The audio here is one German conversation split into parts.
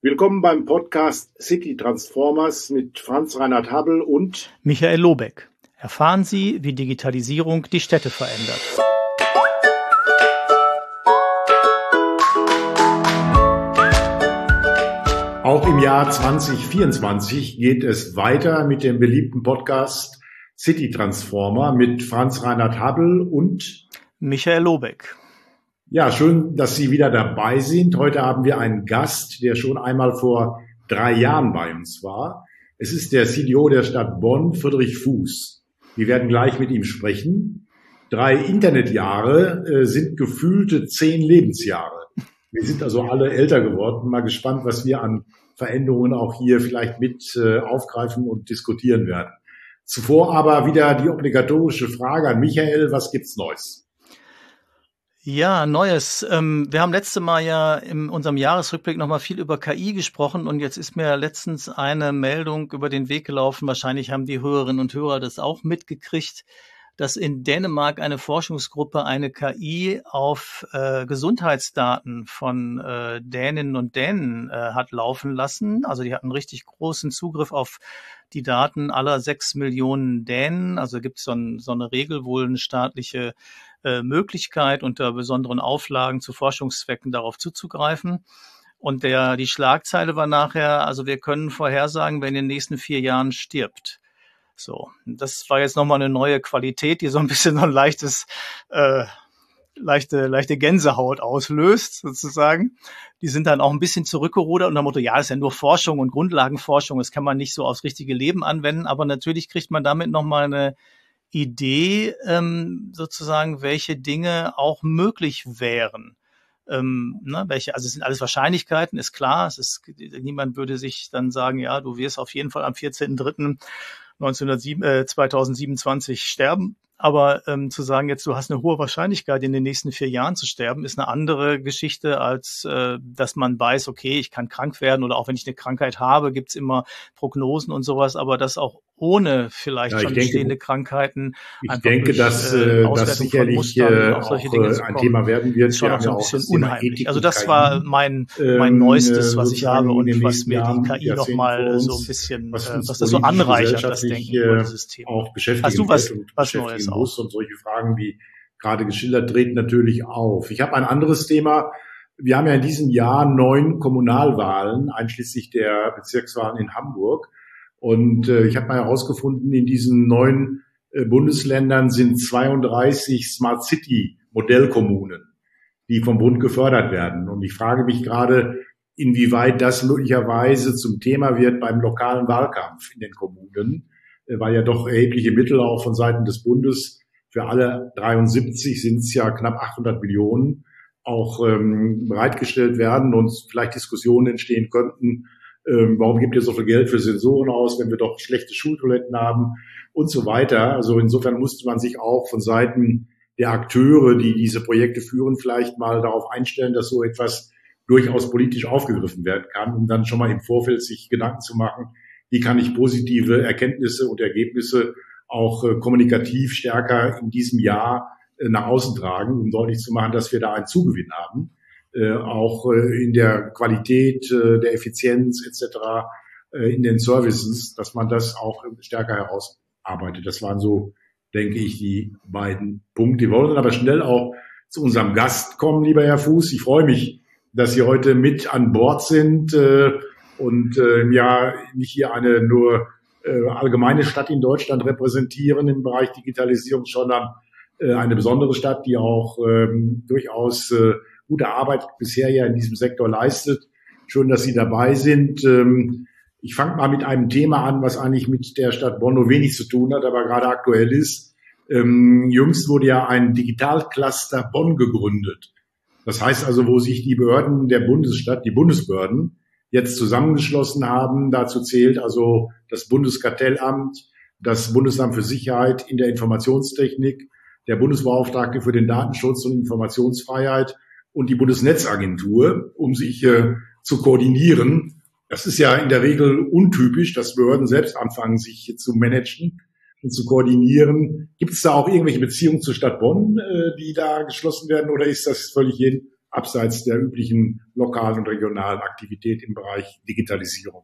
Willkommen beim Podcast City Transformers mit Franz Reinhard Habbel und Michael Lobeck. Erfahren Sie, wie Digitalisierung die Städte verändert. Auch im Jahr 2024 geht es weiter mit dem beliebten Podcast City Transformer mit Franz Reinhard Habbel und Michael Lobeck. Ja, schön, dass Sie wieder dabei sind. Heute haben wir einen Gast, der schon einmal vor 3 Jahren bei uns war. Es ist der CDO der Stadt Bonn, Friedrich Fuß. Wir werden gleich mit ihm sprechen. 3 Internetjahre sind gefühlte 10 Lebensjahre. Wir sind also alle älter geworden. Mal gespannt, was wir an Veränderungen auch hier vielleicht mit aufgreifen und diskutieren werden. Zuvor aber wieder die obligatorische Frage an Michael. Was gibt's Neues? Ja, Neues. Wir haben letzte Mal ja in unserem Jahresrückblick nochmal viel über KI gesprochen und jetzt ist mir letztens eine Meldung über den Weg gelaufen. Wahrscheinlich haben die Hörerinnen und Hörer das auch mitgekriegt, dass in Dänemark eine Forschungsgruppe eine KI auf Gesundheitsdaten von Däninnen und Dänen hat laufen lassen. Also die hatten richtig großen Zugriff auf die Daten aller 6 Millionen Dänen. Also gibt es so eine Regel, wohl eine staatliche Möglichkeit, unter besonderen Auflagen zu Forschungszwecken darauf zuzugreifen. Und die Schlagzeile war nachher, also wir können vorhersagen, wer in den nächsten 4 Jahren stirbt. So, das war jetzt nochmal eine neue Qualität, die so ein bisschen so ein leichte Gänsehaut auslöst, sozusagen. Die sind dann auch ein bisschen zurückgerudert unter dem Motto, ja, das ist ja nur Forschung und Grundlagenforschung, das kann man nicht so aufs richtige Leben anwenden, aber natürlich kriegt man damit nochmal eine Idee, sozusagen, welche Dinge auch möglich wären. Also es sind alles Wahrscheinlichkeiten, ist klar. Niemand würde sich dann sagen, ja, du wirst auf jeden Fall am 14.03.2027 sterben. Aber zu sagen jetzt, du hast eine hohe Wahrscheinlichkeit, in den nächsten 4 Jahren zu sterben, ist eine andere Geschichte, als dass man weiß, okay, ich kann krank werden oder auch wenn ich eine Krankheit habe, gibt's immer Prognosen und sowas, aber das auch ohne vielleicht schon bestehende Krankheiten. Ich denke, dass das sicherlich auch ein Thema werden wird. Ist schon auch so ein bisschen unheimlich. Also das war mein Neuestes, was ich habe und was mir die KI nochmal so ein bisschen, was das so anreichert, das Denken über dieses Thema. Auch beschäftigen Hast du was Neues auch? Und solche Fragen, wie gerade geschildert, treten natürlich auf. Ich habe ein anderes Thema. Wir haben ja in diesem Jahr 9 Kommunalwahlen, einschließlich der Bezirkswahlen in Hamburg. Und ich habe mal herausgefunden, in diesen 9 Bundesländern sind 32 Smart City Modellkommunen, die vom Bund gefördert werden. Und ich frage mich gerade, inwieweit das möglicherweise zum Thema wird beim lokalen Wahlkampf in den Kommunen, weil ja doch erhebliche Mittel auch von Seiten des Bundes für alle 73 sind es ja knapp 800 Millionen auch bereitgestellt werden und vielleicht Diskussionen entstehen könnten, warum gibt ihr so viel Geld für Sensoren aus, wenn wir doch schlechte Schultoiletten haben und so weiter. Also insofern musste man sich auch von Seiten der Akteure, die diese Projekte führen, vielleicht mal darauf einstellen, dass so etwas durchaus politisch aufgegriffen werden kann, um dann schon mal im Vorfeld sich Gedanken zu machen, wie kann ich positive Erkenntnisse und Ergebnisse auch kommunikativ stärker in diesem Jahr nach außen tragen, um deutlich zu machen, dass wir da einen Zugewinn haben. Auch in der Qualität, der Effizienz etc., in den Services, dass man das auch stärker herausarbeitet. Das waren so, denke ich, die beiden Punkte. Wir wollen aber schnell auch zu unserem Gast kommen, lieber Herr Fuß. Ich freue mich, dass Sie heute mit an Bord sind und ja nicht hier eine nur allgemeine Stadt in Deutschland repräsentieren im Bereich Digitalisierung, sondern eine besondere Stadt, die auch durchaus gute Arbeit bisher ja in diesem Sektor leistet. Schön, dass Sie dabei sind. Ich fange mal mit einem Thema an, was eigentlich mit der Stadt Bonn nur wenig zu tun hat, aber gerade aktuell ist. Jüngst wurde ja ein Digitalcluster Bonn gegründet. Das heißt also, wo sich die Behörden der Bundesstadt, die Bundesbehörden, jetzt zusammengeschlossen haben. Dazu zählt also das Bundeskartellamt, das Bundesamt für Sicherheit in der Informationstechnik, der Bundesbeauftragte für den Datenschutz und Informationsfreiheit und die Bundesnetzagentur, um sich zu koordinieren. Das ist ja in der Regel untypisch, dass Behörden selbst anfangen, sich zu managen und zu koordinieren. Gibt es da auch irgendwelche Beziehungen zur Stadt Bonn, die da geschlossen werden, oder ist das völlig abseits der üblichen lokalen und regionalen Aktivität im Bereich Digitalisierung.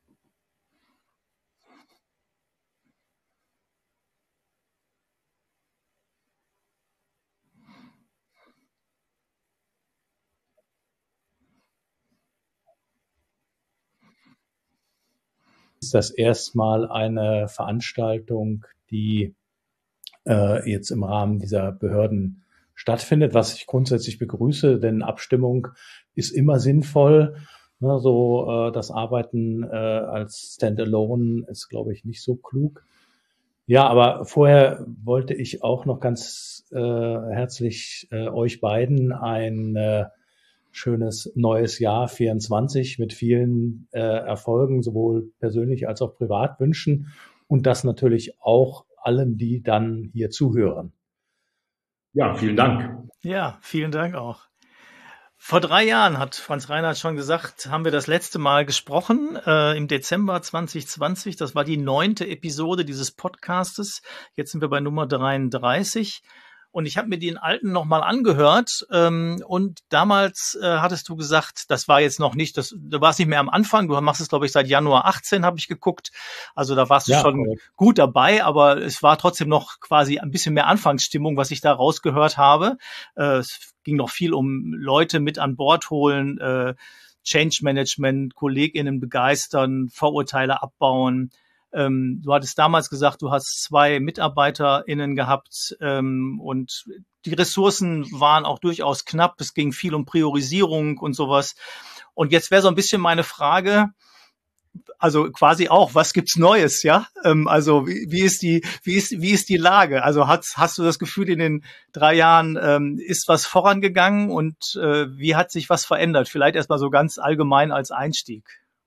Ist das erstmal eine Veranstaltung, die jetzt im Rahmen dieser Behörden stattfindet, was ich grundsätzlich begrüße, denn Abstimmung ist immer sinnvoll. Ne, so das Arbeiten als Standalone ist, glaube ich, nicht so klug. Ja, aber vorher wollte ich auch noch ganz herzlich euch beiden ein schönes neues Jahr 24 mit vielen Erfolgen, sowohl persönlich als auch privat wünschen und das natürlich auch allen, die dann hier zuhören. Ja, vielen Dank. Ja, vielen Dank auch. Vor 3 Jahren, hat Franz Reinhardt schon gesagt, haben wir das letzte Mal gesprochen, im Dezember 2020. Das war die 9. Episode dieses Podcastes. Jetzt sind wir bei Nummer 33. Und ich habe mir den alten nochmal angehört. Und damals hattest du gesagt, das war jetzt noch nicht, du warst nicht mehr am Anfang. Du machst es, glaube ich, seit Januar 18, habe ich geguckt. Also da warst du schon gut dabei, aber es war trotzdem noch quasi ein bisschen mehr Anfangsstimmung, was ich da rausgehört habe. Es ging noch viel um Leute mit an Bord holen, Change Management, KollegInnen begeistern, Vorurteile abbauen. Du hattest damals gesagt, du hast 2 MitarbeiterInnen gehabt und die Ressourcen waren auch durchaus knapp. Es ging viel um Priorisierung und sowas. Und jetzt wäre so ein bisschen meine Frage, also quasi auch, was gibt's Neues, ja? Also wie ist die Lage? Also hast du das Gefühl, in den 3 Jahren ist was vorangegangen und wie hat sich was verändert? Vielleicht erstmal so ganz allgemein als Einstieg.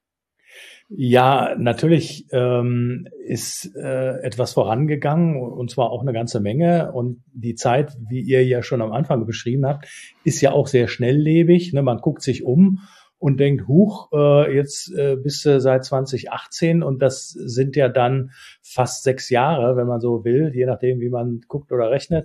Ja, natürlich ist etwas vorangegangen und zwar auch eine ganze Menge. Und die Zeit, wie ihr ja schon am Anfang beschrieben habt, ist ja auch sehr schnelllebig. Ne? Man guckt sich um und denkt, huch, jetzt bist du seit 2018 und das sind ja dann fast 6 Jahre, wenn man so will, je nachdem, wie man guckt oder rechnet,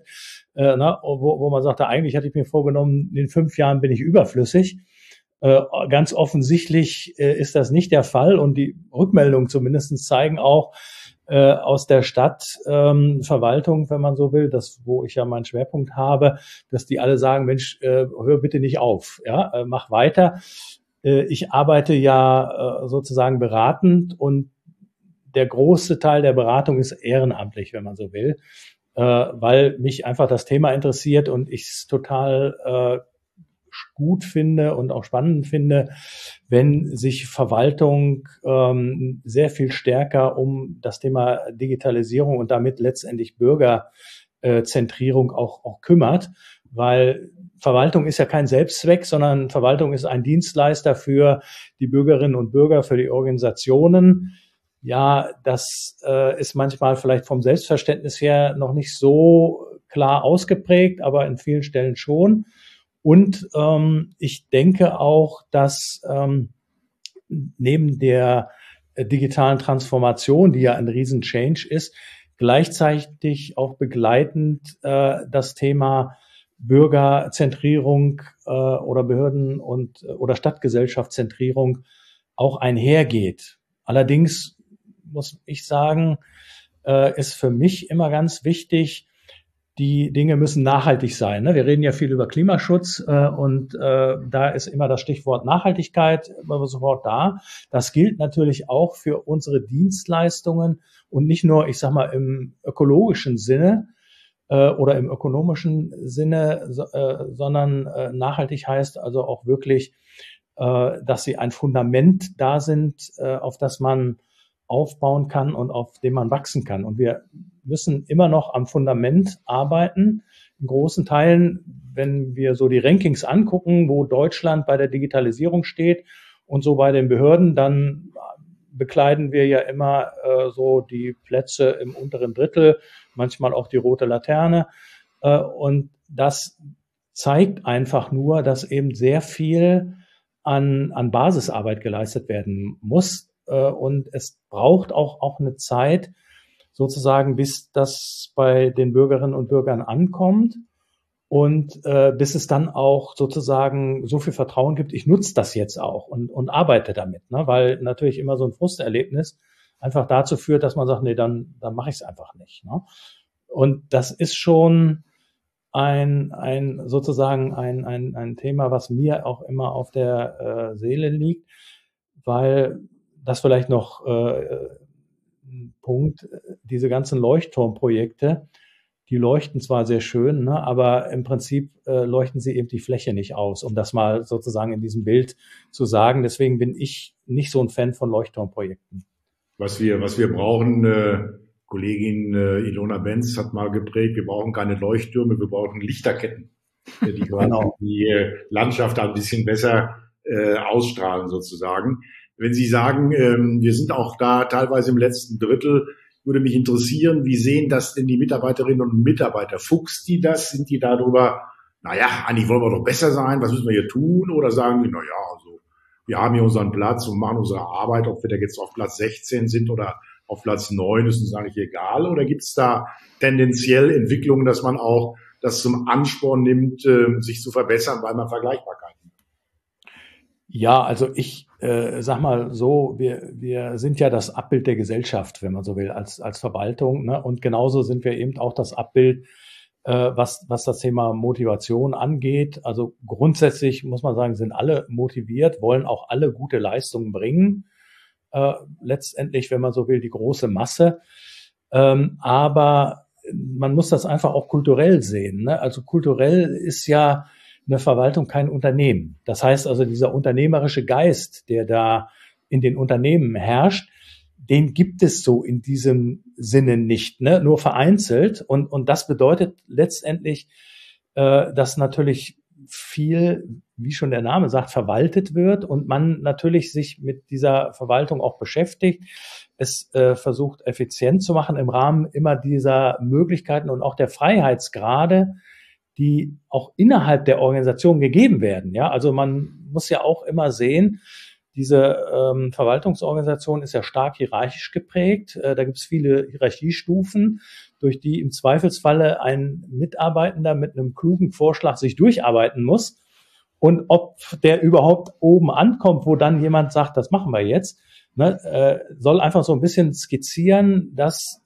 wo man sagt, eigentlich hatte ich mir vorgenommen, in 5 Jahren bin ich überflüssig. Ganz offensichtlich ist das nicht der Fall und die Rückmeldungen zumindest zeigen auch aus der Stadtverwaltung, wenn man so will, das, wo ich ja meinen Schwerpunkt habe, dass die alle sagen, Mensch, hör bitte nicht auf, ja, mach weiter. Ich arbeite ja sozusagen beratend und der große Teil der Beratung ist ehrenamtlich, wenn man so will, weil mich einfach das Thema interessiert und ich es total gut finde und auch spannend finde, wenn sich Verwaltung sehr viel stärker um das Thema Digitalisierung und damit letztendlich Bürgerzentrierung auch kümmert, weil Verwaltung ist ja kein Selbstzweck, sondern Verwaltung ist ein Dienstleister für die Bürgerinnen und Bürger, für die Organisationen. Ja, das ist manchmal vielleicht vom Selbstverständnis her noch nicht so klar ausgeprägt, aber in vielen Stellen schon. Und ich denke auch, dass neben der digitalen Transformation, die ja ein Riesen-Change ist, gleichzeitig auch begleitend das Thema Bürgerzentrierung oder Behörden- oder Stadtgesellschaftszentrierung auch einhergeht. Allerdings muss ich sagen, ist für mich immer ganz wichtig, die Dinge müssen nachhaltig sein. Ne? Wir reden ja viel über Klimaschutz und da ist immer das Stichwort Nachhaltigkeit immer sofort da. Das gilt natürlich auch für unsere Dienstleistungen und nicht nur, ich sag mal, im ökologischen Sinne oder im ökonomischen Sinne, sondern nachhaltig heißt also auch wirklich, dass sie ein Fundament da sind, auf das man aufbauen kann und auf dem man wachsen kann. Und wir müssen immer noch am Fundament arbeiten. In großen Teilen, wenn wir so die Rankings angucken, wo Deutschland bei der Digitalisierung steht und so bei den Behörden, dann bekleiden wir ja immer so die Plätze im unteren Drittel, manchmal auch die rote Laterne. Und das zeigt einfach nur, dass eben sehr viel an Basisarbeit geleistet werden muss. Und es braucht auch eine Zeit, sozusagen, bis das bei den Bürgerinnen und Bürgern ankommt. Und bis es dann auch sozusagen so viel Vertrauen gibt, ich nutze das jetzt auch und arbeite damit, ne? Weil natürlich immer so ein Frusterlebnis einfach dazu führt, dass man sagt, nee, dann mache ich es einfach nicht, ne? Und das ist schon sozusagen ein Thema, was mir auch immer auf der Seele liegt, weil das vielleicht noch ein Punkt, diese ganzen Leuchtturmprojekte, die leuchten zwar sehr schön, ne, aber im Prinzip leuchten sie eben die Fläche nicht aus, um das mal sozusagen in diesem Bild zu sagen. Deswegen bin ich nicht so ein Fan von Leuchtturmprojekten. Was wir brauchen, Kollegin Ilona Benz hat mal geprägt, wir brauchen keine Leuchttürme, wir brauchen Lichterketten, die Genau. die Landschaft ein bisschen besser ausstrahlen sozusagen. Wenn Sie sagen, wir sind auch da teilweise im letzten Drittel, würde mich interessieren, wie sehen das denn die Mitarbeiterinnen und Mitarbeiter? Fuchst die das? Sind die darüber, naja, eigentlich wollen wir doch besser sein, was müssen wir hier tun? Oder sagen die, naja, also wir haben hier unseren Platz und machen unsere Arbeit, ob wir da jetzt auf Platz 16 sind oder auf Platz 9, ist uns eigentlich egal? Oder gibt es da tendenziell Entwicklungen, dass man auch das zum Ansporn nimmt, sich zu verbessern, weil man Vergleichbarkeit hat? Ja, also ich sag mal so, wir sind ja das Abbild der Gesellschaft, wenn man so will, als Verwaltung, ne? Und genauso sind wir eben auch das Abbild, was das Thema Motivation angeht. Also grundsätzlich muss man sagen, sind alle motiviert, wollen auch alle gute Leistungen bringen. Letztendlich, wenn man so will, die große Masse. Aber man muss das einfach auch kulturell sehen, ne? Also kulturell ist ja eine Verwaltung kein Unternehmen. Das heißt also, dieser unternehmerische Geist, der da in den Unternehmen herrscht, den gibt es so in diesem Sinne nicht, ne? Nur vereinzelt. Und das bedeutet letztendlich, dass natürlich viel, wie schon der Name sagt, verwaltet wird und man natürlich sich mit dieser Verwaltung auch beschäftigt. Es versucht effizient zu machen im Rahmen immer dieser Möglichkeiten und auch der Freiheitsgrade, die auch innerhalb der Organisation gegeben werden. Ja, also man muss ja auch immer sehen, diese Verwaltungsorganisation ist ja stark hierarchisch geprägt. Da gibt es viele Hierarchiestufen, durch die im Zweifelsfalle ein Mitarbeitender mit einem klugen Vorschlag sich durcharbeiten muss. Und ob der überhaupt oben ankommt, wo dann jemand sagt, das machen wir jetzt, ne, soll einfach so ein bisschen skizzieren, dass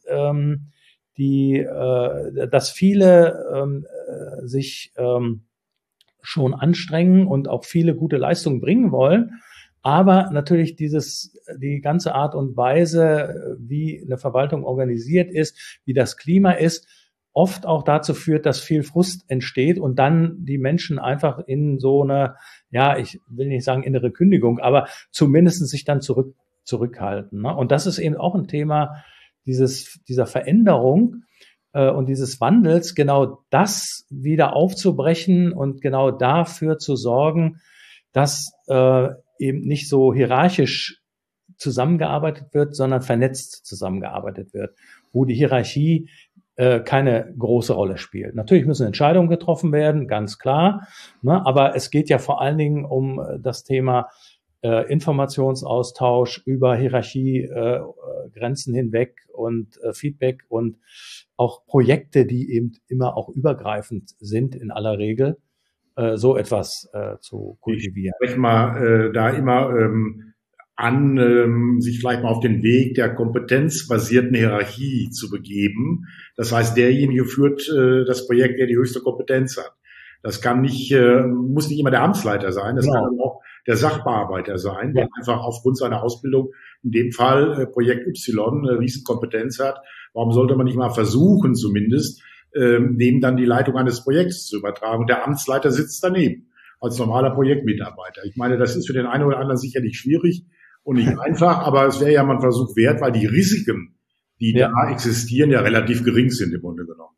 dass viele sich schon anstrengen und auch viele gute Leistungen bringen wollen. Aber natürlich die ganze Art und Weise, wie eine Verwaltung organisiert ist, wie das Klima ist, oft auch dazu führt, dass viel Frust entsteht und dann die Menschen einfach in so eine, ja, ich will nicht sagen innere Kündigung, aber zumindest sich dann zurückhalten. Ne? Und das ist eben auch ein Thema dieser Veränderung und dieses Wandels, genau das wieder aufzubrechen und genau dafür zu sorgen, dass eben nicht so hierarchisch zusammengearbeitet wird, sondern vernetzt zusammengearbeitet wird, wo die Hierarchie keine große Rolle spielt. Natürlich müssen Entscheidungen getroffen werden, ganz klar, ne? Aber es geht ja vor allen Dingen um das Thema Informationsaustausch über Hierarchiegrenzen hinweg und Feedback und auch Projekte, die eben immer auch übergreifend sind in aller Regel, so etwas zu kultivieren. Ich spreche mal da immer an, sich vielleicht mal auf den Weg der kompetenzbasierten Hierarchie zu begeben. Das heißt, derjenige führt das Projekt, der die höchste Kompetenz hat. Das kann nicht, muss nicht immer der Amtsleiter sein, das kann aber auch der Sachbearbeiter sein, der einfach aufgrund seiner Ausbildung, in dem Fall Projekt Y, eine Riesenkompetenz hat. Warum sollte man nicht mal versuchen, zumindest, dem dann die Leitung eines Projekts zu übertragen? Und der Amtsleiter sitzt daneben als normaler Projektmitarbeiter. Ich meine, das ist für den einen oder anderen sicherlich schwierig und nicht einfach, aber es wäre ja mal ein Versuch wert, weil die Risiken, die da existieren, ja relativ gering sind im Grunde genommen.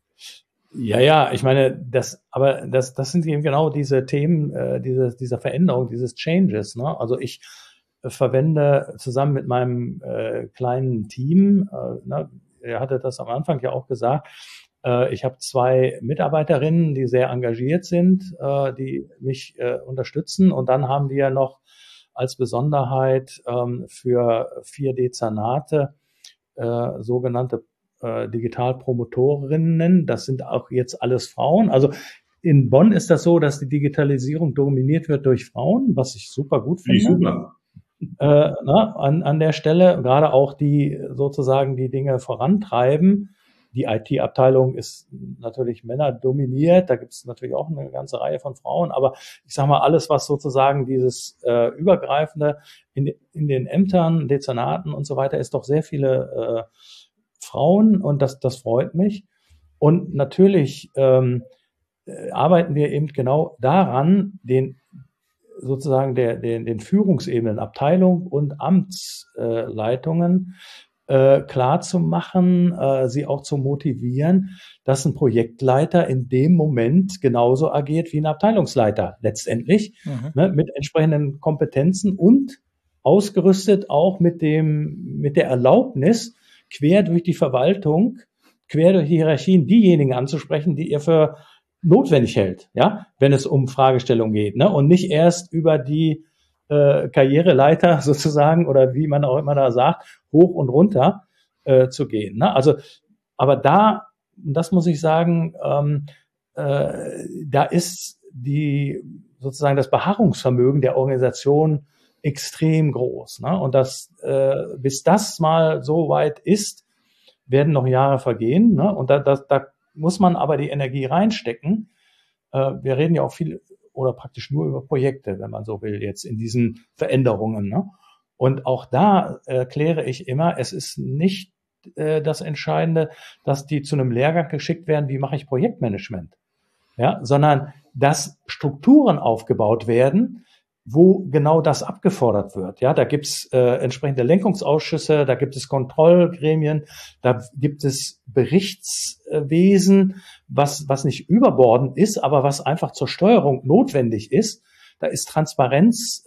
Ja, ich meine, das sind eben genau diese Themen, dieser Veränderung, dieses Changes, ne? Also ich verwende zusammen mit meinem kleinen Team, ne, er hatte das am Anfang ja auch gesagt, ich habe 2 Mitarbeiterinnen, die sehr engagiert sind, die mich unterstützen. Und dann haben wir noch als Besonderheit für 4 Dezernate sogenannte Digitalpromotorinnen. Das sind auch jetzt alles Frauen. Also in Bonn ist das so, dass die Digitalisierung dominiert wird durch Frauen, was ich super gut finde. Super. An der Stelle, gerade auch die sozusagen die Dinge vorantreiben. Die IT-Abteilung ist natürlich männerdominiert, da gibt es natürlich auch eine ganze Reihe von Frauen, aber ich sage mal, alles, was sozusagen dieses Übergreifende in den Ämtern, Dezernaten und so weiter, ist doch sehr viele Frauen und das freut mich. Und natürlich arbeiten wir eben genau daran, den Führungsebenen, Abteilung und Amtsleitungen klar zu machen, sie auch zu motivieren, dass ein Projektleiter in dem Moment genauso agiert wie ein Abteilungsleiter letztendlich, mit entsprechenden Kompetenzen und ausgerüstet auch mit der Erlaubnis, quer durch die Verwaltung, quer durch die Hierarchien diejenigen anzusprechen, die ihr für notwendig hält, ja, wenn es um Fragestellungen geht, ne? Und nicht erst über die Karriereleiter sozusagen oder wie man auch immer da sagt, hoch und runter zu gehen. Ne? Also, aber das muss ich sagen, da ist sozusagen das Beharrungsvermögen der Organisation extrem groß. Ne? Und bis das mal so weit ist, werden noch Jahre vergehen. Ne? Und da muss man aber die Energie reinstecken. Wir reden ja auch viel oder praktisch nur über Projekte, wenn man so will, jetzt in diesen Veränderungen. Ne? Und auch da erkläre ich immer, es ist nicht das Entscheidende, dass die zu einem Lehrgang geschickt werden, wie mache ich Projektmanagement, ja, sondern dass Strukturen aufgebaut werden, wo genau das abgefordert wird. Ja, da gibt's entsprechende Lenkungsausschüsse, da gibt es Kontrollgremien, da gibt es Berichtswesen, was nicht überbordend ist, aber was einfach zur Steuerung notwendig ist. Da ist Transparenz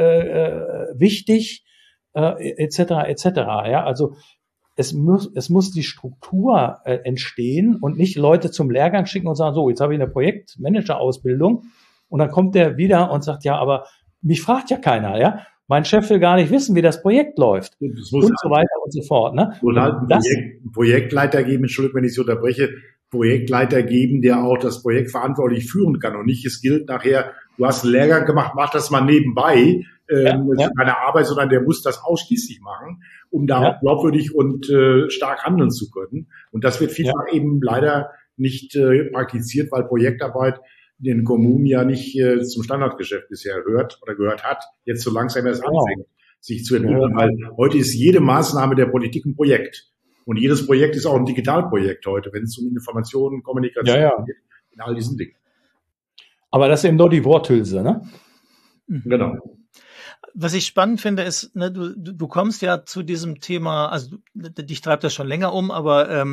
wichtig, etc. etc. Ja, also es muss die Struktur entstehen und nicht Leute zum Lehrgang schicken und sagen, so, jetzt habe ich eine Projektmanager-Ausbildung und dann kommt der wieder und sagt, ja, aber mich fragt ja keiner, ja. Mein Chef will gar nicht wissen, wie das Projekt läuft und so weiter und so fort. Ne? Und halt einen Projektleiter geben, Entschuldigung, wenn ich Sie unterbreche, Projektleiter geben, der auch das Projekt verantwortlich führen kann und nicht, es gilt nachher, du hast einen Lehrgang gemacht, mach das mal nebenbei, keine Arbeit, sondern der muss das ausschließlich machen, um da auch glaubwürdig und stark handeln zu können. Und das wird vielfach eben leider nicht praktiziert, weil Projektarbeit in den Kommunen ja nicht zum Standardgeschäft bisher gehört hat, jetzt so langsam erst anfängt, sich zu entwickeln, weil heute ist jede Maßnahme der Politik ein Projekt. Und jedes Projekt ist auch ein Digitalprojekt heute, wenn es um Informationen, Kommunikation geht, in all diesen Dingen. Aber das ist eben nur die Worthülse, ne? Genau. Was ich spannend finde, ist, ne, du kommst ja zu diesem Thema, also dich treibt das schon länger um, aber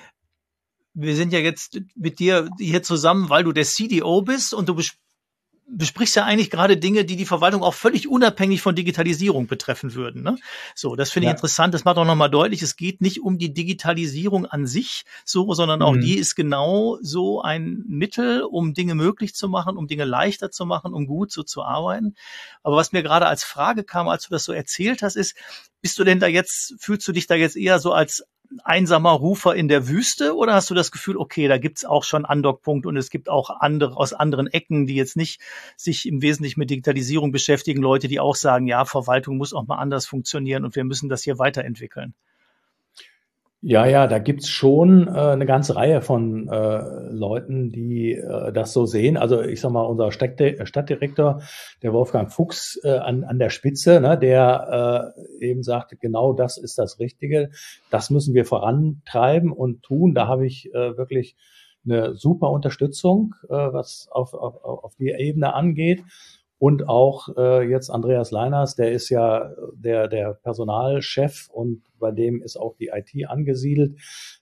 wir sind ja jetzt mit dir hier zusammen, weil du der CDO bist und du besprichst ja eigentlich gerade Dinge, die Verwaltung auch völlig unabhängig von Digitalisierung betreffen würden. Ne? So, das finde ich interessant. Das macht auch nochmal deutlich, es geht nicht um die Digitalisierung an sich, sondern auch die ist genau so ein Mittel, um Dinge möglich zu machen, um Dinge leichter zu machen, um gut so zu arbeiten. Aber was mir gerade als Frage kam, als du das so erzählt hast, ist, fühlst du dich da jetzt eher so als einsamer Rufer in der Wüste oder hast du das Gefühl, okay, da gibt's auch schon Andockpunkte und es gibt auch andere aus anderen Ecken, die jetzt nicht sich im Wesentlichen mit Digitalisierung beschäftigen, Leute, die auch sagen, ja, Verwaltung muss auch mal anders funktionieren und wir müssen das hier weiterentwickeln? Ja, da gibt's schon eine ganze Reihe von Leuten, die das so sehen. Also ich sag mal, unser Stadtdirektor, der Wolfgang Fuchs an der Spitze, ne, der eben sagte, genau das ist das Richtige. Das müssen wir vorantreiben und tun. Da habe ich wirklich eine super Unterstützung, was auf die Ebene angeht. Und auch jetzt Andreas Leiners, der ist ja der Personalchef und bei dem ist auch die IT angesiedelt.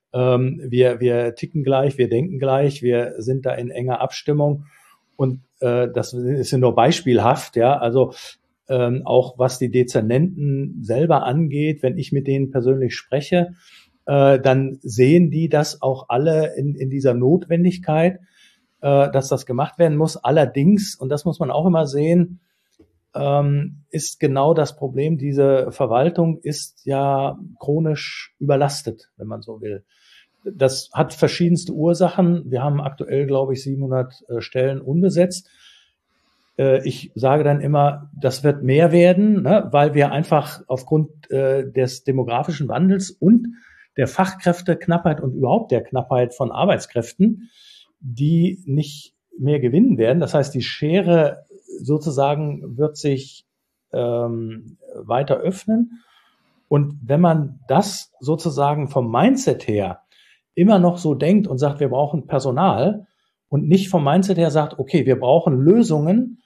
Wir ticken gleich, wir denken gleich, wir sind da in enger Abstimmung und das ist ja nur beispielhaft, ja. Also auch was die Dezernenten selber angeht, wenn ich mit denen persönlich spreche, dann sehen die das auch alle in dieser Notwendigkeit, dass das gemacht werden muss. Allerdings, und das muss man auch immer sehen, ist genau das Problem. Diese Verwaltung ist ja chronisch überlastet, wenn man so will. Das hat verschiedenste Ursachen. Wir haben aktuell, glaube ich, 700 Stellen unbesetzt. Ich sage dann immer, das wird mehr werden, ne, weil wir einfach aufgrund des demografischen Wandels und der Fachkräfteknappheit und überhaupt der Knappheit von Arbeitskräften, die nicht mehr gewinnen werden. Das heißt, die Schere sozusagen wird sich weiter öffnen. Und wenn man das sozusagen vom Mindset her immer noch so denkt und sagt, wir brauchen Personal und nicht vom Mindset her sagt, okay, wir brauchen Lösungen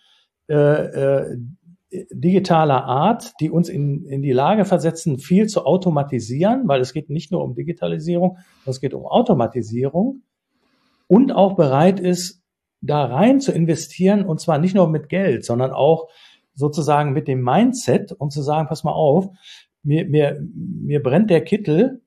digitaler Art, die uns in die Lage versetzen, viel zu automatisieren, weil es geht nicht nur um Digitalisierung, es geht um Automatisierung und auch bereit ist, da rein zu investieren und zwar nicht nur mit Geld, sondern auch sozusagen mit dem Mindset und zu sagen, pass mal auf, mir brennt der Kittel,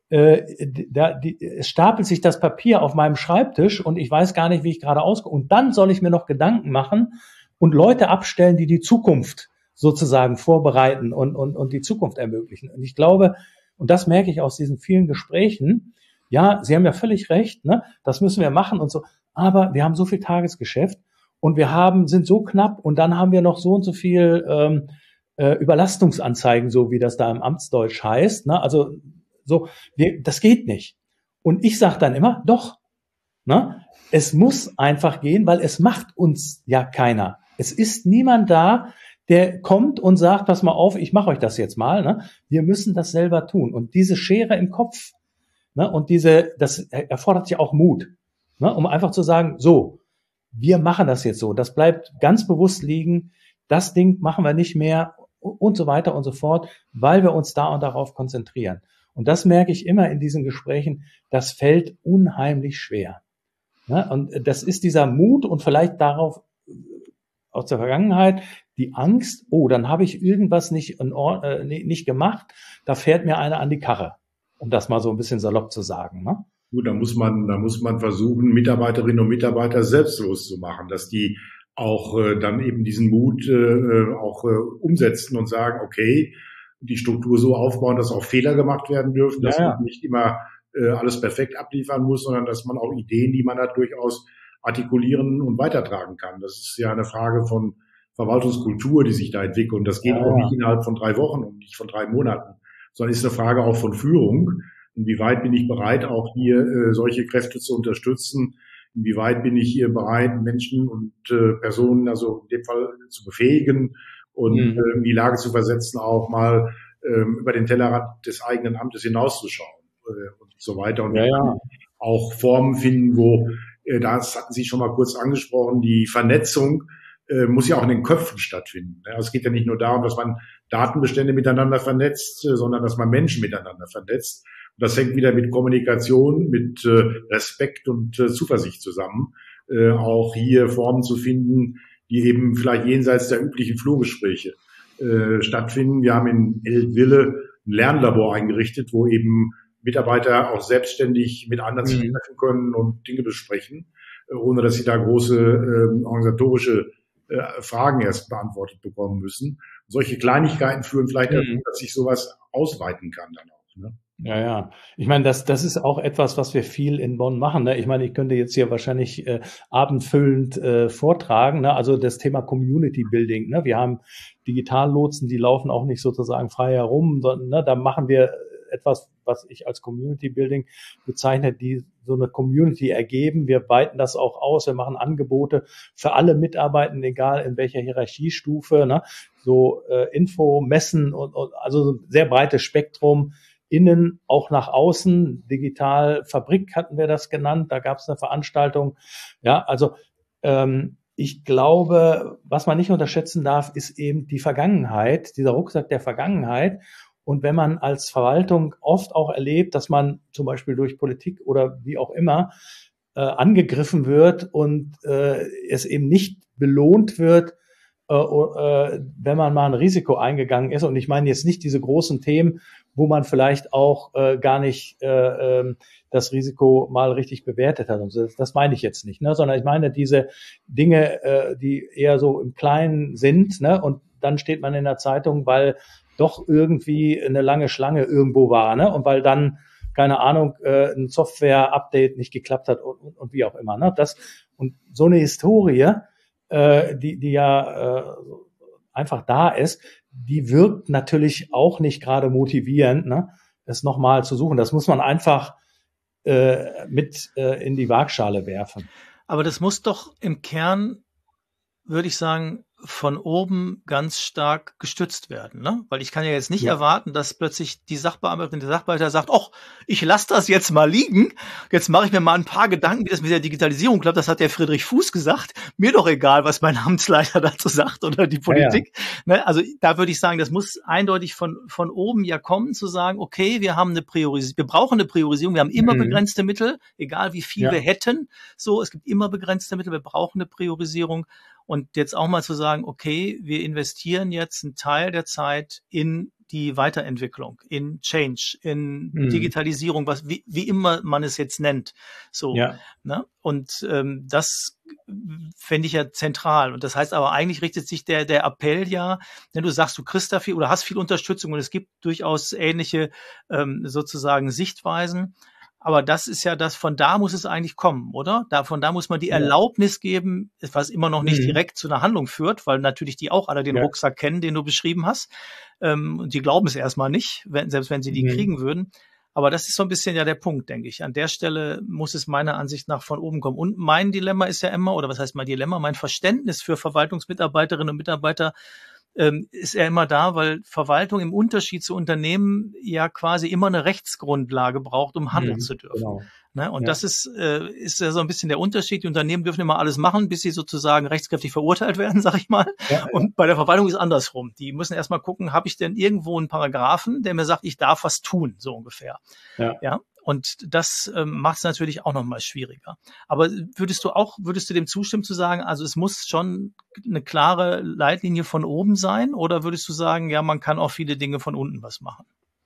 es stapelt sich das Papier auf meinem Schreibtisch und ich weiß gar nicht, wie ich gerade auskomme. Und dann soll ich mir noch Gedanken machen und Leute abstellen, die Zukunft sozusagen vorbereiten und die Zukunft ermöglichen. Und ich glaube, und das merke ich aus diesen vielen Gesprächen, ja, Sie haben ja völlig recht, ne, das müssen wir machen und so, aber wir haben so viel Tagesgeschäft und sind so knapp und dann haben wir noch so und so viel Überlastungsanzeigen, so wie das da im Amtsdeutsch heißt, ne, also so, das geht nicht. Und ich sage dann immer, doch, ne, es muss einfach gehen, weil es macht uns ja keiner. Es ist niemand da, der kommt und sagt, pass mal auf, ich mache euch das jetzt mal. Ne? Wir müssen das selber tun. Und diese Schere im Kopf, ne, und das erfordert ja auch Mut, ne, um einfach zu sagen, so, wir machen das jetzt so. Das bleibt ganz bewusst liegen. Das Ding machen wir nicht mehr und so weiter und so fort, weil wir uns da und darauf konzentrieren. Und das merke ich immer in diesen Gesprächen. Das fällt unheimlich schwer. Ne? Und das ist dieser Mut und vielleicht darauf aus der Vergangenheit die Angst, oh, dann habe ich irgendwas nicht gemacht, da fährt mir einer an die Karre, um das mal so ein bisschen salopp zu sagen. Ne? Gut, da muss man versuchen, Mitarbeiterinnen und Mitarbeiter selbstlos zu machen, dass die auch dann eben diesen Mut umsetzen und sagen, okay, die Struktur so aufbauen, dass auch Fehler gemacht werden dürfen, dass man nicht immer alles perfekt abliefern muss, sondern dass man auch Ideen, die man hat, durchaus artikulieren und weitertragen kann. Das ist ja eine Frage von Verwaltungskultur, die sich da entwickelt. Und das geht auch nicht innerhalb von 3 Wochen und nicht von 3 Monaten, sondern ist eine Frage auch von Führung. Inwieweit bin ich bereit, auch hier solche Kräfte zu unterstützen? Inwieweit bin ich hier bereit, Menschen und Personen, also in dem Fall zu befähigen und in die Lage zu versetzen, auch mal über den Tellerrand des eigenen Amtes hinauszuschauen und so weiter. Und auch Formen finden, wo, das hatten Sie schon mal kurz angesprochen, die Vernetzung muss ja auch in den Köpfen stattfinden. Also es geht ja nicht nur darum, dass man Datenbestände miteinander vernetzt, sondern dass man Menschen miteinander vernetzt. Und das hängt wieder mit Kommunikation, mit Respekt und Zuversicht zusammen, auch hier Formen zu finden, die eben vielleicht jenseits der üblichen Flurgespräche stattfinden. Wir haben in Eltville ein Lernlabor eingerichtet, wo eben Mitarbeiter auch selbstständig mit anderen sich treffen können und Dinge besprechen, ohne dass sie da große organisatorische Fragen erst beantwortet bekommen müssen. Und solche Kleinigkeiten führen vielleicht dazu, dass sich sowas ausweiten kann dann auch. Ne? Ja. Ich meine, das ist auch etwas, was wir viel in Bonn machen. Ne? Ich meine, ich könnte jetzt hier wahrscheinlich abendfüllend vortragen. Ne? Also das Thema Community Building. Ne? Wir haben Digitallotsen, die laufen auch nicht sozusagen frei herum, sondern da machen wir etwas, was ich als Community Building bezeichne, die so eine Community ergeben. Wir weiten das auch aus. Wir machen Angebote für alle Mitarbeitenden, egal in welcher Hierarchiestufe. Ne? So Info, Messen und also so ein sehr breites Spektrum. Innen, auch nach außen, Digitalfabrik hatten wir das genannt, da gab es eine Veranstaltung. Ja, also ich glaube, was man nicht unterschätzen darf, ist eben die Vergangenheit, dieser Rucksack der Vergangenheit. Und wenn man als Verwaltung oft auch erlebt, dass man zum Beispiel durch Politik oder wie auch immer angegriffen wird und es eben nicht belohnt wird, wenn man mal ein Risiko eingegangen ist. Und ich meine jetzt nicht diese großen Themen, wo man vielleicht auch gar nicht das Risiko mal richtig bewertet hat. Und so, das meine ich jetzt nicht, ne? Sondern ich meine diese Dinge, die eher so im Kleinen sind, ne? Und dann steht man in der Zeitung, weil doch irgendwie eine lange Schlange irgendwo war, ne? Und weil dann, keine Ahnung, ein Software-Update nicht geklappt hat und wie auch immer, ne? Und so eine Historie, die ja einfach da ist, die wirkt natürlich auch nicht gerade motivierend, ne, es nochmal zu suchen. Das muss man einfach mit in die Waagschale werfen. Aber das muss doch im Kern, würde ich sagen, von oben ganz stark gestützt werden, ne? Weil ich kann ja jetzt nicht erwarten, dass plötzlich die Sachbearbeiterin, der Sachbearbeiter sagt, ach, ich lasse das jetzt mal liegen, jetzt mache ich mir mal ein paar Gedanken, wie das mit der Digitalisierung klappt, das hat der Friedrich Fuß gesagt, mir doch egal, was mein Amtsleiter dazu sagt oder die Politik. Ja. Ne? Also da würde ich sagen, das muss eindeutig von oben ja kommen, zu sagen, okay, wir haben wir brauchen eine Priorisierung, wir haben immer begrenzte Mittel, egal wie viel wir hätten, so, es gibt immer begrenzte Mittel, wir brauchen eine Priorisierung. Und jetzt auch mal zu sagen, okay, wir investieren jetzt einen Teil der Zeit in die Weiterentwicklung, in Change, in Digitalisierung, wie immer man es jetzt nennt. So, ne? Und das fände ich ja zentral. Und das heißt aber, eigentlich richtet sich der Appell ja, wenn du sagst, du kriegst da viel oder hast viel Unterstützung und es gibt durchaus ähnliche sozusagen Sichtweisen. Aber das ist ja von da muss es eigentlich kommen, oder? Von da muss man die Erlaubnis geben, was immer noch nicht direkt zu einer Handlung führt, weil natürlich die auch alle den Rucksack kennen, den du beschrieben hast. Und die glauben es erstmal nicht, selbst wenn sie die kriegen würden. Aber das ist so ein bisschen ja der Punkt, denke ich. An der Stelle muss es meiner Ansicht nach von oben kommen. Und mein Dilemma ist ja immer, oder was heißt mein Dilemma? Mein Verständnis für Verwaltungsmitarbeiterinnen und Mitarbeiter ist ja immer da, weil Verwaltung im Unterschied zu Unternehmen ja quasi immer eine Rechtsgrundlage braucht, um handeln zu dürfen. Genau. Ne? Und das ist ja so ein bisschen der Unterschied. Die Unternehmen dürfen immer alles machen, bis sie sozusagen rechtskräftig verurteilt werden, sag ich mal. Und bei der Verwaltung ist andersrum. Die müssen erstmal gucken, habe ich denn irgendwo einen Paragraphen, der mir sagt, ich darf was tun, so ungefähr. Ja. Und das macht es natürlich auch nochmal schwieriger. Aber würdest du dem zustimmen zu sagen, also es muss schon eine klare Leitlinie von oben sein? Oder würdest du sagen, ja, man kann auch viele Dinge von unten was machen?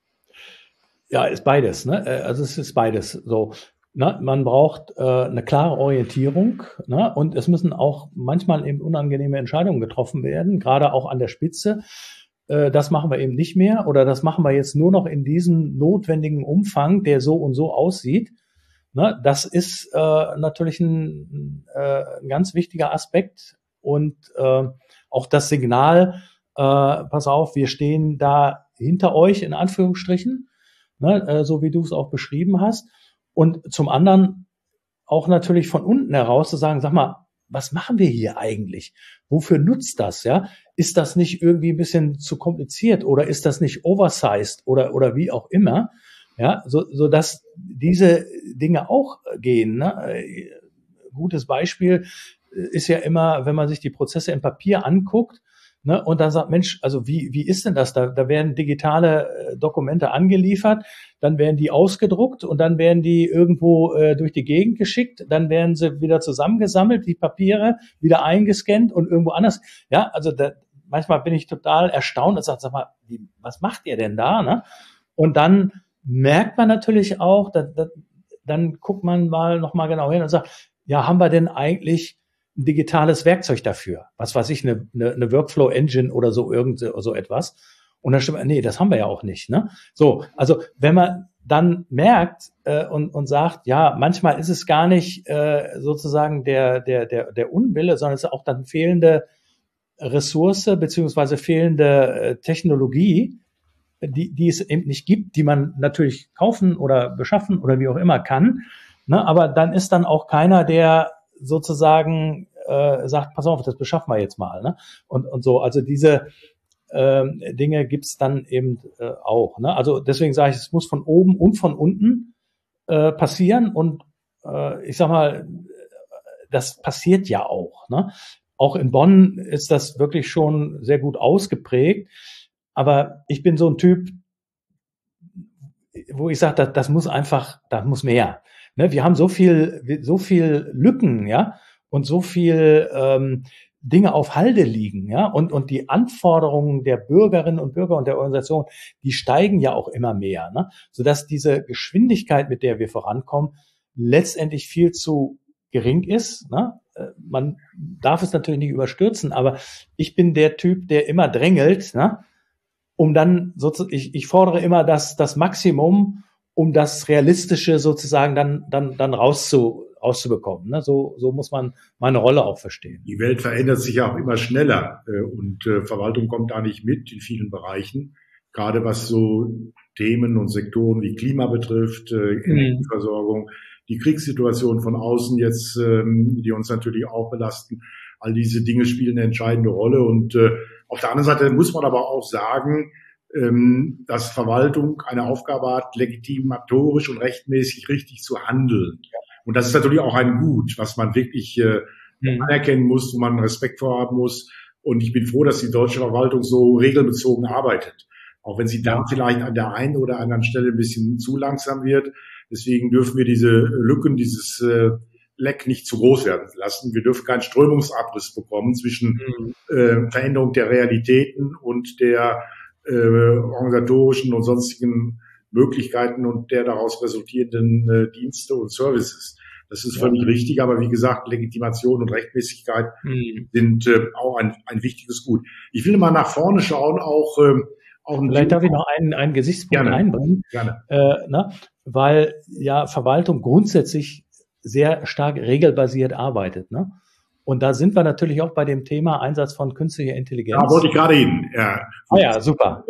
Ja, ist beides, ne? Also es ist beides so. Ne? Man braucht eine klare Orientierung, ne? Und es müssen auch manchmal eben unangenehme Entscheidungen getroffen werden, gerade auch an der Spitze. Das machen wir eben nicht mehr oder das machen wir jetzt nur noch in diesem notwendigen Umfang, der so und so aussieht. Ne, das ist natürlich ein ganz wichtiger Aspekt und auch das Signal, pass auf, wir stehen da hinter euch in Anführungsstrichen, ne, so wie du es auch beschrieben hast. Und zum anderen auch natürlich von unten heraus zu sagen, sag mal, was machen wir hier eigentlich? Wofür nutzt das, ja? Ist das nicht irgendwie ein bisschen zu kompliziert oder ist das nicht oversized oder wie auch immer? Ja, so dass diese Dinge auch gehen, ne? Gutes Beispiel ist ja immer, wenn man sich die Prozesse im Papier anguckt, ne, und dann sagt, Mensch, also wie ist denn das? Da werden digitale Dokumente angeliefert, dann werden die ausgedruckt und dann werden die irgendwo durch die Gegend geschickt, dann werden sie wieder zusammengesammelt, die Papiere, wieder eingescannt und irgendwo anders. Ja, also manchmal bin ich total erstaunt und sage, sag mal, was macht ihr denn da? Ne? Und dann merkt man natürlich auch, dann guckt man noch mal genau hin und sagt, ja, haben wir denn eigentlich ein digitales Werkzeug dafür? Was weiß ich, eine Workflow-Engine oder so so etwas. Und dann stimmt, nee, das haben wir ja auch nicht. Ne? So, also wenn man dann merkt und sagt, ja, manchmal ist es gar nicht sozusagen der Unwille, sondern es ist auch dann fehlende Ressource beziehungsweise fehlende Technologie, die es eben nicht gibt, die man natürlich kaufen oder beschaffen oder wie auch immer kann. Ne? Aber dann ist dann auch keiner, der sozusagen sagt, pass auf, das beschaffen wir jetzt mal. Ne? Und so, also diese Dinge gibt's dann eben auch. Ne? Also deswegen sage ich, es muss von oben und von unten passieren. Und ich sag mal, das passiert ja auch. Ne? Auch in Bonn ist das wirklich schon sehr gut ausgeprägt. Aber ich bin so ein Typ, wo ich sage, das muss mehr. Ne? Wir haben so viel Lücken, ja, und so viel Dinge auf Halde liegen, ja, und die Anforderungen der Bürgerinnen und Bürger und der Organisation, die steigen ja auch immer mehr, ne, sodass diese Geschwindigkeit, mit der wir vorankommen, letztendlich viel zu gering ist, ne. Man darf es natürlich nicht überstürzen, aber ich bin der Typ, der immer drängelt, ne, um dann sozusagen, ich fordere immer das Maximum, um das Realistische sozusagen dann rauszubekommen. Ne? So muss man meine Rolle auch verstehen. Die Welt verändert sich ja auch immer schneller und Verwaltung kommt da nicht mit in vielen Bereichen, gerade was so Themen und Sektoren wie Klima betrifft, Energieversorgung, die Kriegssituation von außen jetzt, die uns natürlich auch belasten. All diese Dinge spielen eine entscheidende Rolle. Und auf der anderen Seite muss man aber auch sagen, dass Verwaltung eine Aufgabe hat, legitimatorisch und rechtmäßig richtig zu handeln. Und das ist natürlich auch ein Gut, was man wirklich anerkennen muss, wo man Respekt vor haben muss. Und ich bin froh, dass die deutsche Verwaltung so regelbezogen arbeitet. Auch wenn sie dann vielleicht an der einen oder anderen Stelle ein bisschen zu langsam wird. Deswegen dürfen wir diese Lücken, dieses Leck nicht zu groß werden lassen. Wir dürfen keinen Strömungsabriss bekommen zwischen Veränderung der Realitäten und der organisatorischen und sonstigen Möglichkeiten und der daraus resultierenden Dienste und Services. Das ist völlig richtig, aber wie gesagt, Legitimation und Rechtmäßigkeit sind auch ein wichtiges Gut. Ich will mal nach vorne schauen, auch vielleicht darf ich noch einen Gesichtspunkt einbringen. Gerne. Weil ja Verwaltung grundsätzlich sehr stark regelbasiert arbeitet. Ne? Und da sind wir natürlich auch bei dem Thema Einsatz von künstlicher Intelligenz. Da wollte ich gerade hin. Ja. Ah ja, super.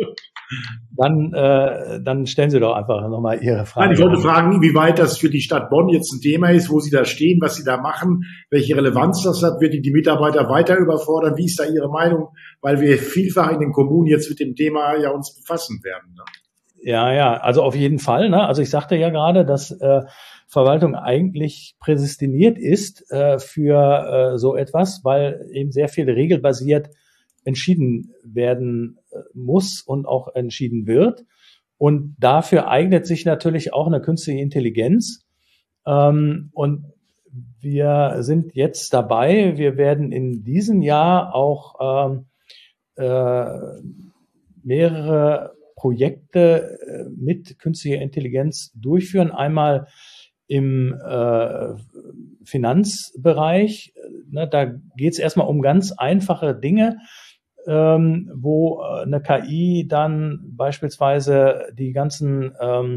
Dann stellen Sie doch einfach nochmal Ihre Frage. Nein, ich wollte fragen, inwieweit das für die Stadt Bonn jetzt ein Thema ist, wo Sie da stehen, was Sie da machen, welche Relevanz das hat, wird die Mitarbeiter weiter überfordern? Wie ist da Ihre Meinung? Weil wir vielfach in den Kommunen jetzt mit dem Thema ja uns befassen werden. Ne? Ja, also auf jeden Fall. Ne? Also ich sagte ja gerade, dass Verwaltung eigentlich prädestiniert ist für so etwas, weil eben sehr viel regelbasiert entschieden werden muss und auch entschieden wird. Und dafür eignet sich natürlich auch eine künstliche Intelligenz. Und wir sind jetzt dabei, wir werden in diesem Jahr auch mehrere Projekte mit künstlicher Intelligenz durchführen. Einmal im Finanzbereich. Ne, da geht es erstmal um ganz einfache Dinge, wo eine KI dann beispielsweise die ganzen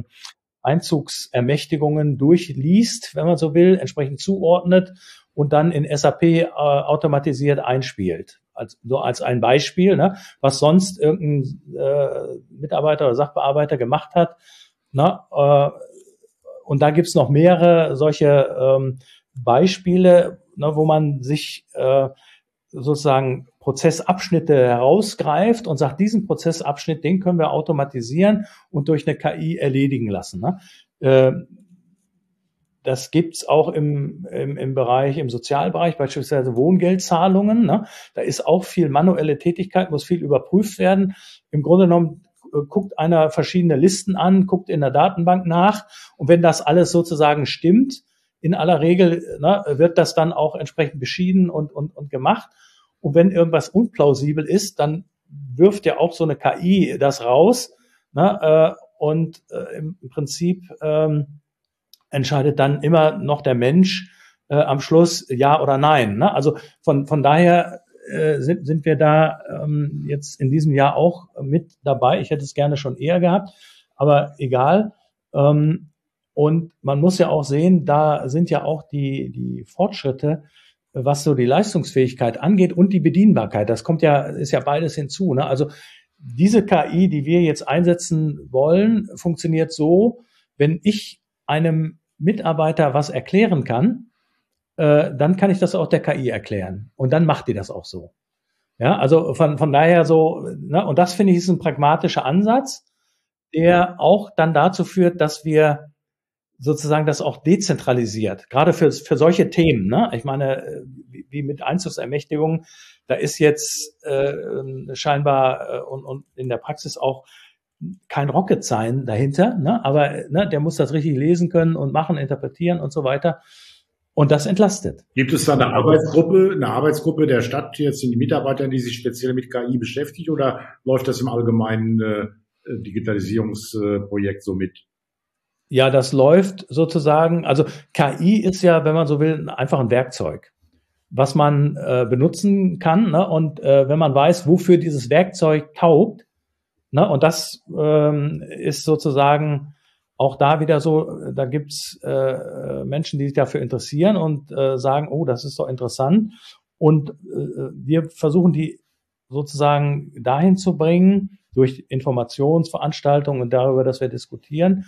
Einzugsermächtigungen durchliest, wenn man so will, entsprechend zuordnet und dann in SAP automatisiert einspielt. Als ein Beispiel, ne, was sonst irgendein Mitarbeiter oder Sachbearbeiter gemacht hat. Ne, und da gibt's noch mehrere solche Beispiele, ne, wo man sich sozusagen Prozessabschnitte herausgreift und sagt, diesen Prozessabschnitt, den können wir automatisieren und durch eine KI erledigen lassen. Ne? Das gibt's auch im Bereich, im Sozialbereich, beispielsweise Wohngeldzahlungen. Ne? Da ist auch viel manuelle Tätigkeit, muss viel überprüft werden. Im Grunde genommen guckt einer verschiedene Listen an, guckt in der Datenbank nach und wenn das alles sozusagen stimmt, in aller Regel wird das dann auch entsprechend beschieden und gemacht. Und wenn irgendwas unplausibel ist, dann wirft ja auch so eine KI das raus. Ne? Und im Prinzip entscheidet dann immer noch der Mensch am Schluss ja oder nein. Ne? Also von daher sind wir da jetzt in diesem Jahr auch mit dabei. Ich hätte es gerne schon eher gehabt, aber egal. Und man muss ja auch sehen, da sind ja auch die Fortschritte, was so die Leistungsfähigkeit angeht und die Bedienbarkeit. Das ist ja beides hinzu. Ne? Also diese KI, die wir jetzt einsetzen wollen, funktioniert so, wenn ich einem Mitarbeiter was erklären kann, dann kann ich das auch der KI erklären. Und dann macht die das auch so. Ja, also von daher so, ne? Und das finde ich ist ein pragmatischer Ansatz, der auch dann dazu führt, dass wir sozusagen das auch dezentralisiert, gerade für solche Themen. Ne? Ich meine, wie mit Einzugsermächtigungen, da ist jetzt scheinbar und in der Praxis auch kein Rocket Science dahinter, ne? Aber ne, der muss das richtig lesen können und machen, interpretieren und so weiter. Und das entlastet. Gibt es da eine Arbeitsgruppe der Stadt, jetzt sind die Mitarbeiter, die sich speziell mit KI beschäftigt, oder läuft das im allgemeinen Digitalisierungsprojekt so mit? Ja, das läuft sozusagen, also KI ist ja, wenn man so will, einfach ein Werkzeug, was man benutzen kann, ne? Und wenn man weiß, wofür dieses Werkzeug taugt, ne? Und das ist sozusagen auch da wieder so, da gibt's Menschen, die sich dafür interessieren und sagen, oh, das ist doch interessant. Und wir versuchen die sozusagen dahin zu bringen, durch Informationsveranstaltungen und darüber, dass wir diskutieren,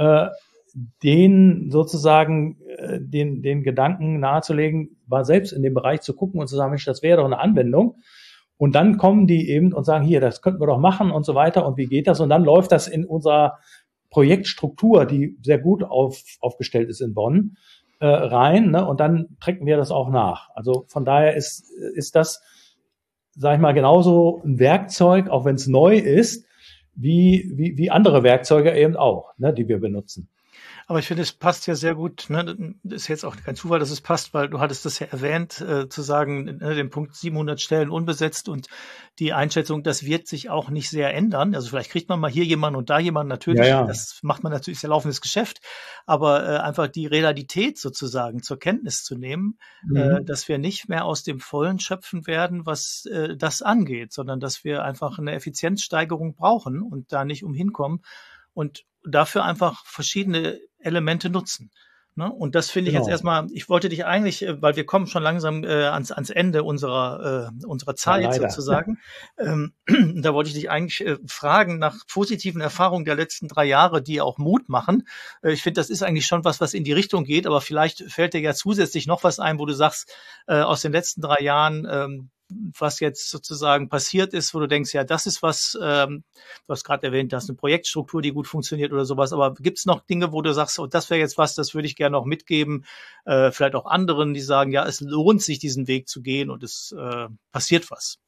den sozusagen den Gedanken nahezulegen, war selbst in dem Bereich zu gucken und zu sagen, Mensch, das wäre doch eine Anwendung. Und dann kommen die eben und sagen, hier, das könnten wir doch machen und so weiter. Und wie geht das? Und dann läuft das in unserer Projektstruktur, die sehr gut aufgestellt ist in Bonn, rein, ne? Und dann trecken wir das auch nach. Also von daher ist das, sag ich mal, genauso ein Werkzeug, auch wenn es neu ist, wie andere Werkzeuge eben auch, ne, die wir benutzen. Aber ich finde, es passt ja sehr gut, ne? Das ist jetzt auch kein Zufall, dass es passt, weil du hattest das ja erwähnt, zu sagen, ne, den Punkt 700 Stellen unbesetzt und die Einschätzung, das wird sich auch nicht sehr ändern. Also vielleicht kriegt man mal hier jemanden und da jemanden, natürlich, ja. Das macht man natürlich, ist ja laufendes Geschäft, aber einfach die Realität sozusagen zur Kenntnis zu nehmen, dass wir nicht mehr aus dem Vollen schöpfen werden, was das angeht, sondern dass wir einfach eine Effizienzsteigerung brauchen und da nicht umhin kommen und dafür einfach verschiedene Elemente nutzen. Ne? Und das finde ich jetzt erstmal, ich wollte dich eigentlich, weil wir kommen schon langsam ans Ende unserer Zeit sozusagen, da wollte ich dich eigentlich fragen nach positiven Erfahrungen der letzten 3 Jahre, die auch Mut machen. Ich finde, das ist eigentlich schon was in die Richtung geht, aber vielleicht fällt dir ja zusätzlich noch was ein, wo du sagst, aus den letzten 3 Jahren, was jetzt sozusagen passiert ist, wo du denkst, ja, das ist was, du hast gerade erwähnt, das ist eine Projektstruktur, die gut funktioniert oder sowas, aber gibt es noch Dinge, wo du sagst, oh, das wäre jetzt was, das würde ich gerne noch mitgeben, vielleicht auch anderen, die sagen, ja, es lohnt sich, diesen Weg zu gehen und es passiert was?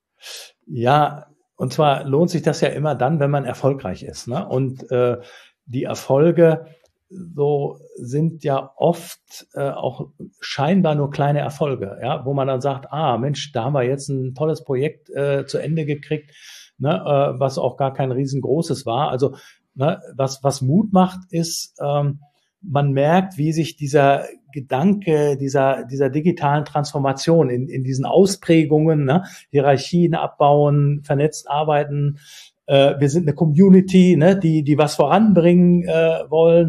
Ja, und zwar lohnt sich das ja immer dann, wenn man erfolgreich ist, ne? Und die Erfolge so sind ja oft auch scheinbar nur kleine Erfolge, ja, wo man dann sagt, Mensch, da haben wir jetzt ein tolles Projekt zu Ende gekriegt, ne, was auch gar kein riesengroßes war. Also, ne, was Mut macht, ist, man merkt, wie sich dieser Gedanke dieser digitalen Transformation in diesen Ausprägungen, ne, Hierarchien abbauen, vernetzt arbeiten, wir sind eine Community, ne, die was voranbringen wollen.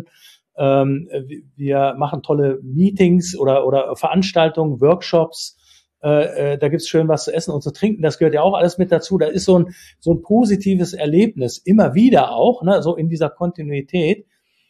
Wir machen tolle Meetings oder Veranstaltungen, Workshops. Da gibt's schön was zu essen und zu trinken. Das gehört ja auch alles mit dazu. Da ist so ein positives Erlebnis immer wieder auch, ne, so in dieser Kontinuität.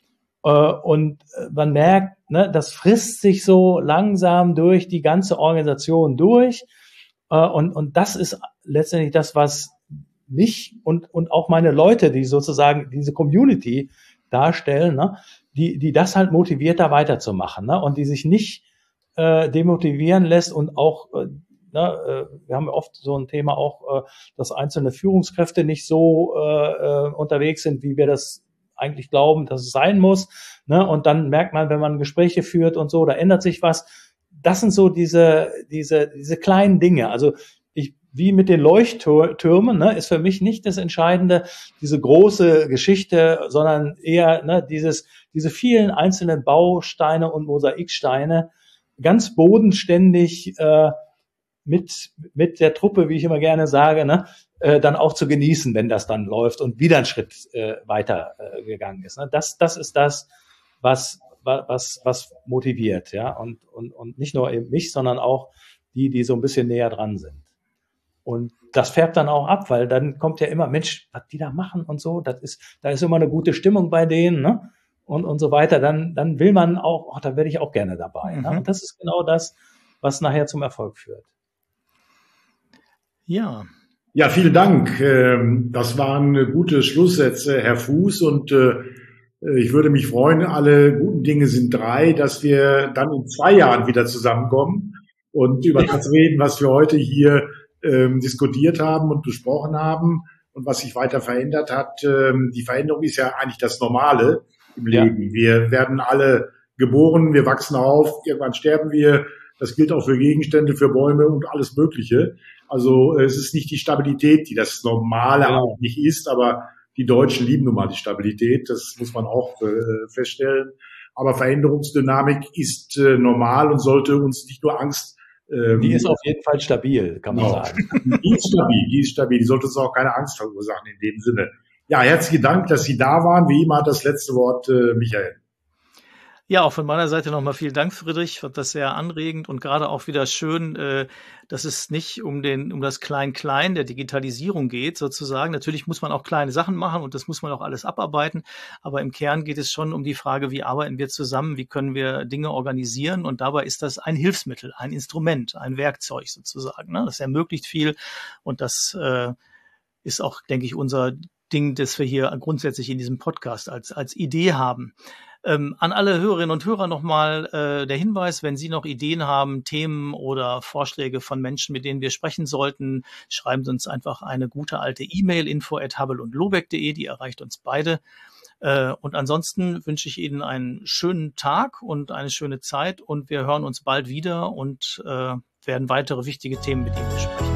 Und man merkt, ne, das frisst sich so langsam durch die ganze Organisation durch. Und das ist letztendlich das, was mich und auch meine Leute, die sozusagen diese Community darstellen, ne, die das halt motiviert, da weiterzumachen, ne, und die sich nicht demotivieren lässt und auch, wir haben oft so ein Thema auch, dass einzelne Führungskräfte nicht so unterwegs sind, wie wir das eigentlich glauben, dass es sein muss, ne, und dann merkt man, wenn man Gespräche führt und so, da ändert sich was. Das sind so diese kleinen Dinge. Also wie mit den Leuchttürmen, ne, ist für mich nicht das Entscheidende, diese große Geschichte, sondern eher, ne, diese vielen einzelnen Bausteine und Mosaiksteine ganz bodenständig mit der Truppe, wie ich immer gerne sage, ne, dann auch zu genießen, wenn das dann läuft und wieder einen Schritt weiter gegangen ist. Ne. Das ist das, was motiviert, ja, und nicht nur eben mich, sondern auch die so ein bisschen näher dran sind. Und das färbt dann auch ab, weil dann kommt ja immer, Mensch, was die da machen und so, da ist immer eine gute Stimmung bei denen, ne? Und so weiter. Dann will man auch, da werde ich auch gerne dabei. Ne? Und das ist genau das, was nachher zum Erfolg führt. Ja, vielen Dank. Das waren gute Schlusssätze, Herr Fuß. Und ich würde mich freuen, alle guten Dinge sind 3, dass wir dann in 2 Jahren wieder zusammenkommen und über das reden, was wir heute hier diskutiert haben und besprochen haben und was sich weiter verändert hat. Die Veränderung ist ja eigentlich das Normale im Leben. Wir werden alle geboren, wir wachsen auf, irgendwann sterben wir. Das gilt auch für Gegenstände, für Bäume und alles Mögliche. Also es ist nicht die Stabilität, die das Normale eigentlich ist, aber die Deutschen lieben nun mal die Stabilität. Das muss man auch feststellen. Aber Veränderungsdynamik ist normal und sollte uns nicht nur Angst. Die ist auf jeden Fall stabil, kann man sagen. Die ist stabil. Die sollte uns auch keine Angst verursachen in dem Sinne. Ja, herzlichen Dank, dass Sie da waren. Wie immer hat das letzte Wort Michael. Ja, auch von meiner Seite nochmal vielen Dank, Friedrich. Fand das sehr anregend und gerade auch wieder schön, dass es nicht um das Klein-Klein der Digitalisierung geht, sozusagen. Natürlich muss man auch kleine Sachen machen und das muss man auch alles abarbeiten. Aber im Kern geht es schon um die Frage, wie arbeiten wir zusammen? Wie können wir Dinge organisieren? Und dabei ist das ein Hilfsmittel, ein Instrument, ein Werkzeug sozusagen. Ne? Das ermöglicht viel und das ist auch, denke ich, unser Ding, das wir hier grundsätzlich in diesem Podcast als Idee haben. An alle Hörerinnen und Hörer nochmal der Hinweis, wenn Sie noch Ideen haben, Themen oder Vorschläge von Menschen, mit denen wir sprechen sollten, schreiben Sie uns einfach eine gute alte E-Mail, info@habbel-und-lobeck.de, die erreicht uns beide. Und ansonsten wünsche ich Ihnen einen schönen Tag und eine schöne Zeit und wir hören uns bald wieder und werden weitere wichtige Themen mit Ihnen besprechen.